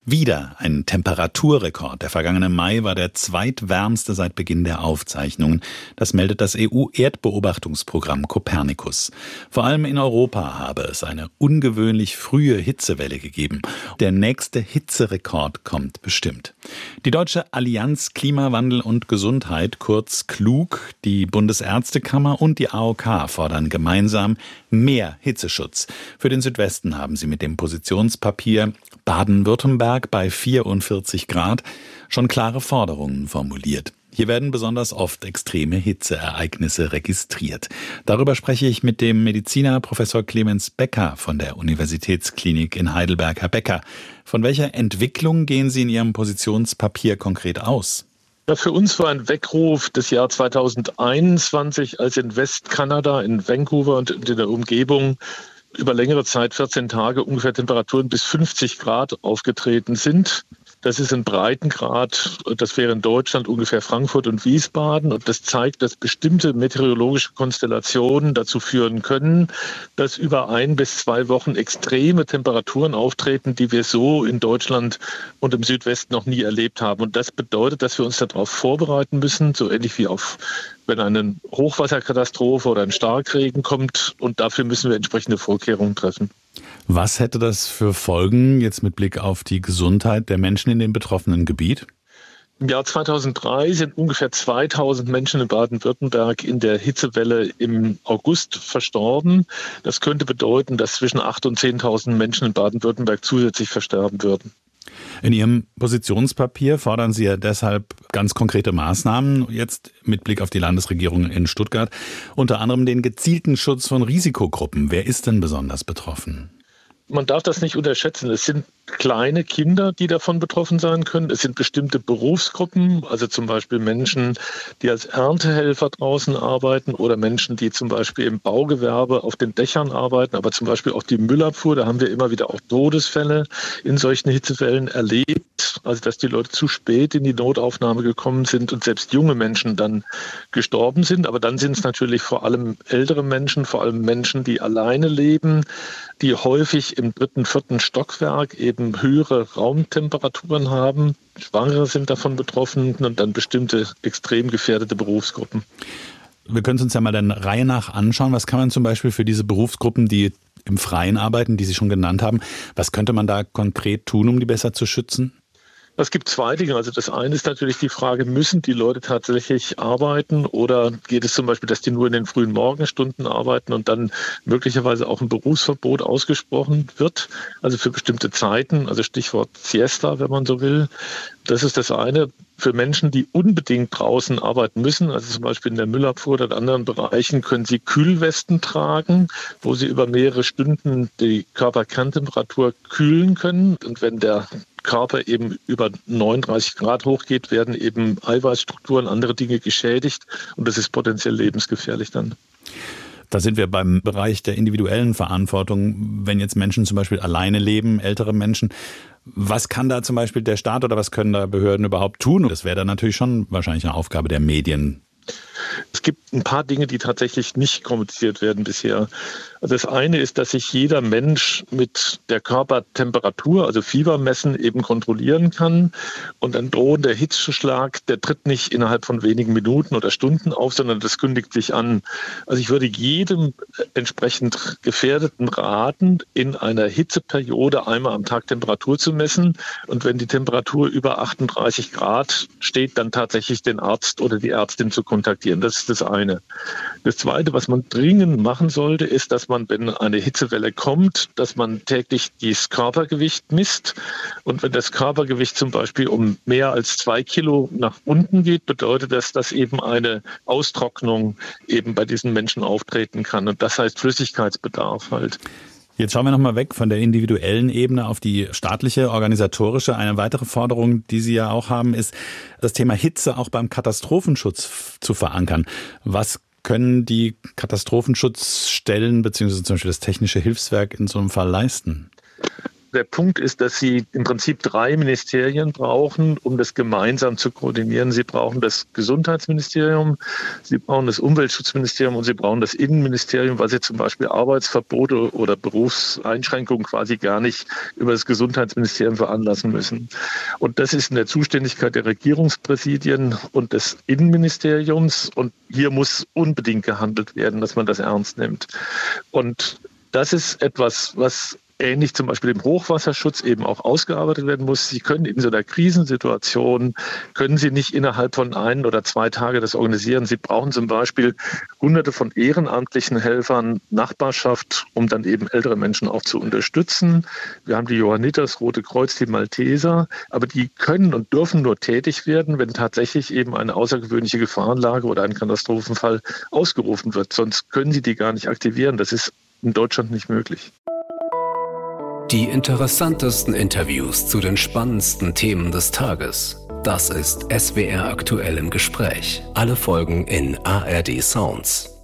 Wieder ein Temperaturrekord. Der vergangene Mai war der zweitwärmste seit Beginn der Aufzeichnungen. Das meldet das EU-Erdbeobachtungsprogramm Copernicus. Vor allem in Europa habe es eine ungewöhnlich frühe Hitzewelle gegeben. Der nächste Hitzerekord kommt bestimmt. Die Deutsche Allianz Klimawandel und Gesundheit, kurz KLUG, die Bundesärztekammer und die AOK fordern gemeinsam mehr Hitzeschutz. Für den Südwesten haben sie mit dem Positionspapier Baden-Württemberg bei 44 Grad schon klare Forderungen formuliert. Hier werden besonders oft extreme Hitzeereignisse registriert. Darüber spreche ich mit dem Mediziner Professor Clemens Becker von der Universitätsklinik in Heidelberg. Herr Becker, von welcher Entwicklung gehen Sie in Ihrem Positionspapier konkret aus? Ja, für uns war ein Weckruf das Jahr 2021, als in Westkanada, in Vancouver und in der Umgebung über längere Zeit, 14 Tage, ungefähr Temperaturen bis 50 Grad aufgetreten sind. Das ist ein Breitengrad, das wäre in Deutschland ungefähr Frankfurt und Wiesbaden. Und das zeigt, dass bestimmte meteorologische Konstellationen dazu führen können, dass über 1 bis 2 Wochen extreme Temperaturen auftreten, die wir so in Deutschland und im Südwesten noch nie erlebt haben. Und das bedeutet, dass wir uns darauf vorbereiten müssen, so ähnlich wie wenn eine Hochwasserkatastrophe oder ein Starkregen kommt. Und dafür müssen wir entsprechende Vorkehrungen treffen. Was hätte das für Folgen jetzt mit Blick auf die Gesundheit der Menschen in dem betroffenen Gebiet? Im Jahr 2003 sind ungefähr 2000 Menschen in Baden-Württemberg in der Hitzewelle im August verstorben. Das könnte bedeuten, dass zwischen 8.000 und 10.000 Menschen in Baden-Württemberg zusätzlich versterben würden. In Ihrem Positionspapier fordern Sie ja deshalb ganz konkrete Maßnahmen, jetzt mit Blick auf die Landesregierung in Stuttgart, unter anderem den gezielten Schutz von Risikogruppen. Wer ist denn besonders betroffen? Man darf das nicht unterschätzen. Es sind kleine Kinder, die davon betroffen sein können. Es sind bestimmte Berufsgruppen, also zum Beispiel Menschen, die als Erntehelfer draußen arbeiten oder Menschen, die zum Beispiel im Baugewerbe auf den Dächern arbeiten, aber zum Beispiel auch die Müllabfuhr. Da haben wir immer wieder auch Todesfälle in solchen Hitzewellen erlebt. Also dass die Leute zu spät in die Notaufnahme gekommen sind und selbst junge Menschen dann gestorben sind. Aber dann sind es natürlich vor allem ältere Menschen, vor allem Menschen, die alleine leben, die häufig im 3., 4. Stockwerk eben höhere Raumtemperaturen haben. Schwangere sind davon betroffen und dann bestimmte extrem gefährdete Berufsgruppen. Wir können es uns ja mal dann Reihe nach anschauen. Was kann man zum Beispiel für diese Berufsgruppen, die im Freien arbeiten, die Sie schon genannt haben, was könnte man da konkret tun, um die besser zu schützen? Es gibt 2 Dinge. Also das eine ist natürlich die Frage, müssen die Leute tatsächlich arbeiten oder geht es zum Beispiel, dass die nur in den frühen Morgenstunden arbeiten und dann möglicherweise auch ein Berufsverbot ausgesprochen wird, also für bestimmte Zeiten, also Stichwort Siesta, wenn man so will. Das ist das eine. Für Menschen, die unbedingt draußen arbeiten müssen, also zum Beispiel in der Müllabfuhr oder in anderen Bereichen, können sie Kühlwesten tragen, wo sie über mehrere Stunden die Körperkerntemperatur kühlen können. Und wenn der Körper eben über 39 Grad hochgeht, werden eben Eiweißstrukturen, andere Dinge geschädigt und das ist potenziell lebensgefährlich dann. Da sind wir beim Bereich der individuellen Verantwortung. Wenn jetzt Menschen zum Beispiel alleine leben, ältere Menschen, was kann da zum Beispiel der Staat oder was können da Behörden überhaupt tun? Das wäre dann natürlich schon wahrscheinlich eine Aufgabe der Medien. Es gibt ein paar Dinge, die tatsächlich nicht kommuniziert werden bisher. Also das eine ist, dass sich jeder Mensch mit der Körpertemperatur, also Fiebermessen, eben kontrollieren kann. Und ein drohender Hitzeschlag, der tritt nicht innerhalb von wenigen Minuten oder Stunden auf, sondern das kündigt sich an. Also ich würde jedem entsprechend Gefährdeten raten, in einer Hitzeperiode einmal am Tag Temperatur zu messen. Und wenn die Temperatur über 38 Grad steht, dann tatsächlich den Arzt oder die Ärztin zu kontaktieren. Das ist das eine. Das Zweite, was man dringend machen sollte, ist, dass man, wenn eine Hitzewelle kommt, dass man täglich das Körpergewicht misst. Und wenn das Körpergewicht zum Beispiel um mehr als 2 Kilo nach unten geht, bedeutet das, dass eben eine Austrocknung eben bei diesen Menschen auftreten kann. Und das heißt Flüssigkeitsbedarf halt. Jetzt schauen wir nochmal weg von der individuellen Ebene auf die staatliche, organisatorische. Eine weitere Forderung, die Sie ja auch haben, ist, das Thema Hitze auch beim Katastrophenschutz zu verankern. Was können die Katastrophenschutzstellen bzw. zum Beispiel das Technische Hilfswerk in so einem Fall leisten? Der Punkt ist, dass Sie im Prinzip 3 Ministerien brauchen, um das gemeinsam zu koordinieren. Sie brauchen das Gesundheitsministerium, Sie brauchen das Umweltschutzministerium und Sie brauchen das Innenministerium, weil Sie zum Beispiel Arbeitsverbote oder Berufseinschränkungen quasi gar nicht über das Gesundheitsministerium veranlassen müssen. Und das ist in der Zuständigkeit der Regierungspräsidien und des Innenministeriums. Und hier muss unbedingt gehandelt werden, dass man das ernst nimmt. Und das ist etwas, was ähnlich zum Beispiel im Hochwasserschutz eben auch ausgearbeitet werden muss. Sie können in so einer Krisensituation, können Sie nicht innerhalb von 1 oder 2 Tagen das organisieren. Sie brauchen zum Beispiel Hunderte von ehrenamtlichen Helfern, Nachbarschaft, um dann eben ältere Menschen auch zu unterstützen. Wir haben die Johanniter, das Rote Kreuz, die Malteser, aber die können und dürfen nur tätig werden, wenn tatsächlich eben eine außergewöhnliche Gefahrenlage oder ein Katastrophenfall ausgerufen wird. Sonst können Sie die gar nicht aktivieren. Das ist in Deutschland nicht möglich. Die interessantesten Interviews zu den spannendsten Themen des Tages. Das ist SWR aktuell im Gespräch. Alle Folgen in ARD Sounds.